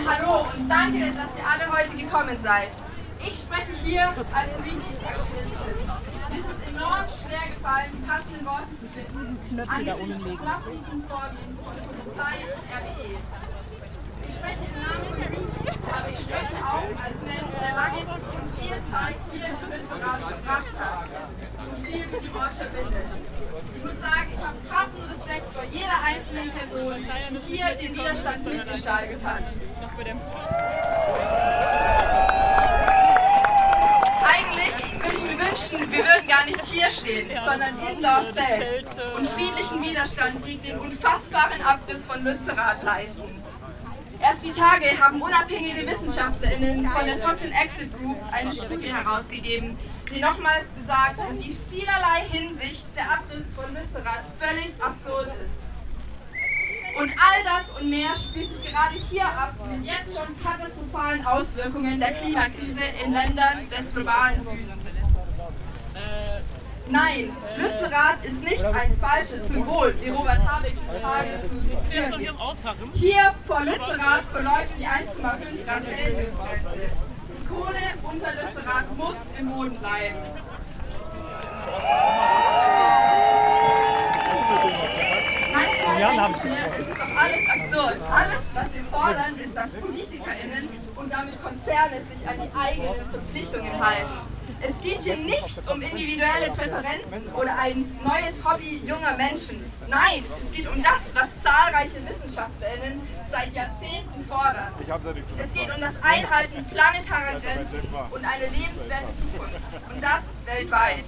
Hallo und danke, dass ihr alle heute gekommen seid. Ich spreche hier als Greenpeace-Aktivistin. Es ist enorm schwer gefallen, die passenden Worte zu finden angesichts des massiven Vorgehens von Polizei und RWE. Ich spreche im Namen von Greenpeace, aber ich spreche auch als Mensch, der lange und viel Zeit hier in Lützerath verbracht hat und viel mit dem Ort verbindet. Ich muss sagen, ich habe krassen Respekt vor jeder einzelnen Person, die hier den Widerstand mitgestaltet hat. Eigentlich würde ich mir wünschen, wir würden gar nicht hier stehen, sondern im Dorf selbst und friedlichen Widerstand gegen den unfassbaren Abriss von Lützerath leisten. Erst die Tage haben unabhängige WissenschaftlerInnen von der Fossil Exit Group eine Studie herausgegeben, die nochmals besagt, in wie vielerlei Hinsicht der Abriss von Lützerath völlig absurd ist. Und all das und mehr spielt sich gerade hier ab mit jetzt schon katastrophalen Auswirkungen der Klimakrise in Ländern des globalen Südens. Nein, Lützerath ist nicht ein falsches Symbol, wie Robert Habeck die Tage zu zitieren gibt. Hier vor Lützerath verläuft die 1,5 Grad Celsius-Grenze. Die Kohle unter Lützerath muss im Boden bleiben. Manchmal denke ich mir, es ist doch alles absurd. Alles, was wir fordern, ist, dass PolitikerInnen und damit Konzerne sich an die eigenen Verpflichtungen halten. Es geht hier nicht um individuelle Präferenzen oder ein neues Hobby junger Menschen. Nein, es geht um das, was zahlreiche WissenschaftlerInnen seit Jahrzehnten fordern. Es geht um das Einhalten planetarer Grenzen und eine lebenswerte Zukunft. Und das weltweit.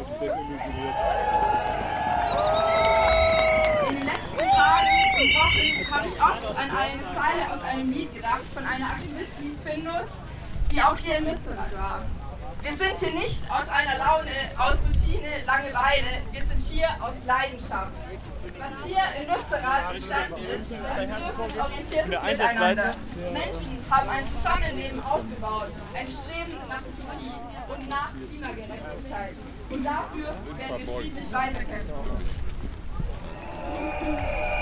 In den letzten Tagen und Wochen habe ich oft an eine Zeile aus einem Lied gedacht von einer Aktivistin Findus, die auch hier in Lützerath war. Wir sind hier nicht aus einer Laune, aus Routine, Langeweile, wir sind hier aus Leidenschaft. Was hier in Lützerath entstanden ist ein bedürfnisorientiertes Miteinander. Menschen haben ein Zusammenleben aufgebaut, ein Streben nach Utopie und nach Klimagerechtigkeit. Und dafür werden wir friedlich weiterkämpfen.